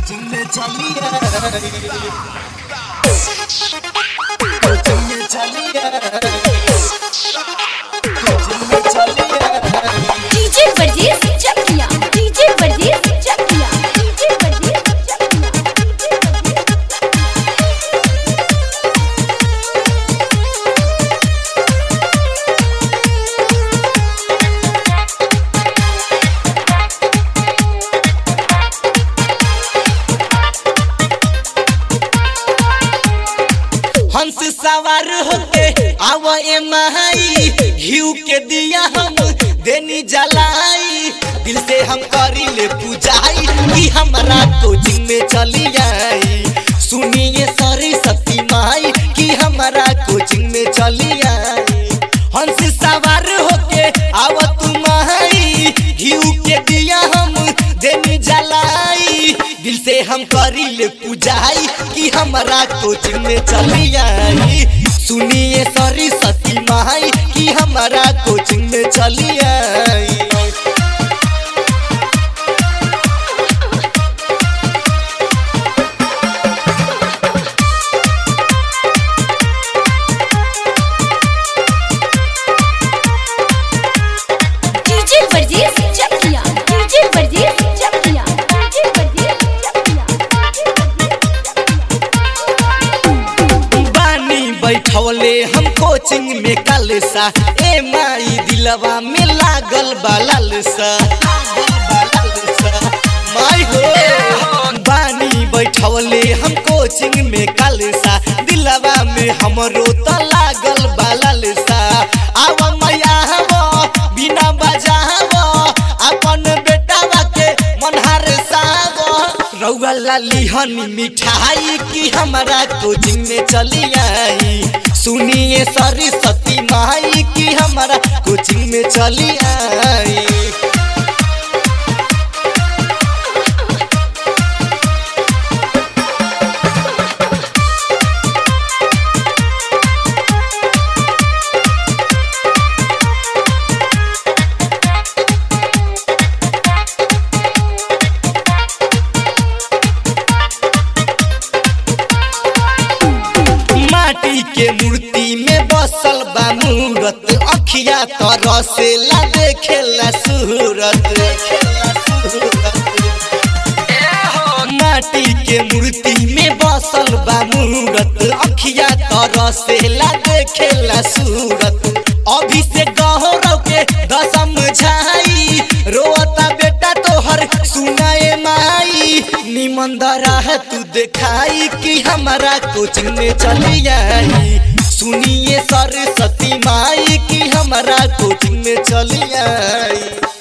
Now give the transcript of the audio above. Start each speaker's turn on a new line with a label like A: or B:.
A: Coaching में चलिए coaching में चलिए कोचिंग में चलिए
B: डीजे वर्जेस चकिया डीजे वर्जेस चकिया डीजे वर्जेस
A: हंस सवार होके आवा ए माई घिउ के दिया हम देनी जलाई दिल से हम करी ले पूजाई कि हमारा कोचिंग में चली आई सुनिए सरस्वती माई कि हमारा कोचिंग में चली आई हंस सवार होके आवा तू माई घिउ के दिया हम देनी जलाई दिल से हम करी ले पूजाई कि हमारा कोचिंग में चली आई सुनिए सरस्वती माई कि हमारा कोचिंग में चली आई
B: डीजे वर्जेस चकिया डीजे वर्जेस चकिया डीजे वर्जेस चकिया
A: बानी बैठवले हम कोचिंग में कलसा ए माई दिलवा में लागल बालसा माई हो बानी बैठवले हम कोचिंग में कलसा दिलवा में हमरो त लागल बालसा आवा मैया हवा बिना बजावा अपन बेटावा के मनहार सावा रउआ लाली हनी मिठाई कि हमारा कोचिंग में चली आई सुनिए सरस्वती माई कि हमारा कोचिंग में चली आई माटी के मूर्ति में बसल बा मूरत अखिया तरह से ला देखेला सूरत माटी के मूर्ति में बसल बा मूरत अखिया तरह से ला देखेला सूरत अभी से गहरव के दसम झाई रोता बेटा तोहर सुनाए माई निमन दराह तू देखाई कि हमारा कोचिंग में चली आई सुनिए सरस्वती माई कि हमारा कोचिंग में चली आई।